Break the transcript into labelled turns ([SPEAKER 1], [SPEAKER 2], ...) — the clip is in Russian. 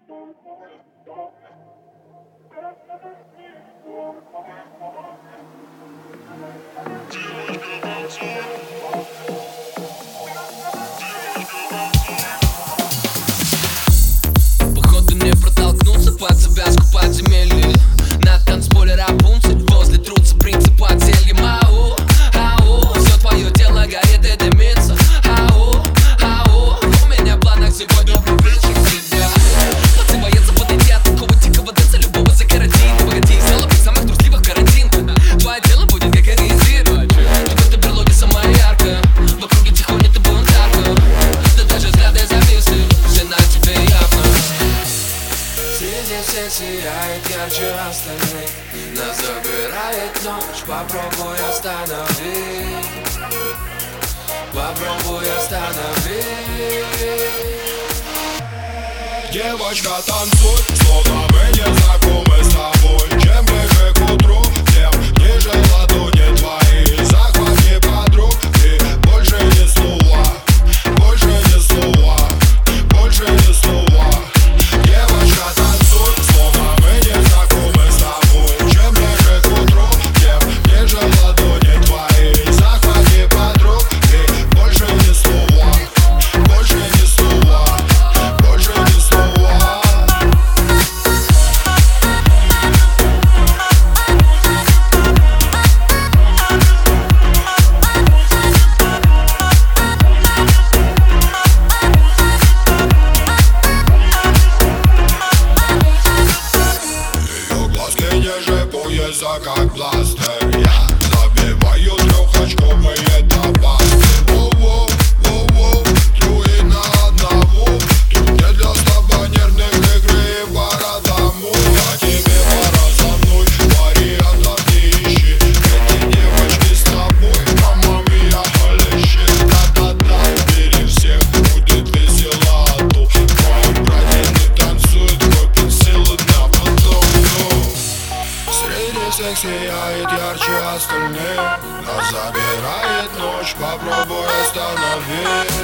[SPEAKER 1] Походу не протолкнуться под завязку подземелья. На танцполе Рапунцель, возле трутся принцип от зелья. Ау, ау, все твое тело горит и дымится. Ау, ау, у меня в планах сегодня привлечь тебя. Пацан боится подойти от такого дикого дэнса, любого закоротить. Погоди, сделай при самых трусливых карантин. Твое тело будет как ориентир. В этой берлоге самая яркая, в округе тихоня ты бунтарка. Да даже взгляды зависли, все на тебе явно. Среди всех сияет ярче остальных. Нас забирает ночь, попробуй остановить. Попробуй остановить.
[SPEAKER 2] Девочка, танцуй, словно мы не знакомы с тобой. Чем ближе к утру, тем ниже ладони твои. Захвати подруг и больше ни слова. Больше ни слова, больше ни слова. Девочка, танцуй, словно мы не знакомы с тобой. Чем ближе к утру, тем ниже ладони твои. Захвати подруг и больше ни слова. Больше ни слова, больше ни слова. Ее глазки ниже пояса, как бластер. Я забиваю трехочковые табаски. Воу-воу, воу-воу, трое на одного. Тут не для слабонервных игры и пора домой. Я тебе пора со мной, вариантов не ищи. Эти девочки с тобой, мама мия, холещи. Да-да-да, бери всех, будет весело тут. Твои братья не танцуют, копят силы на потом. Среди всех сияет ярче остальных. Нас забирает ночь, попробуй остановить.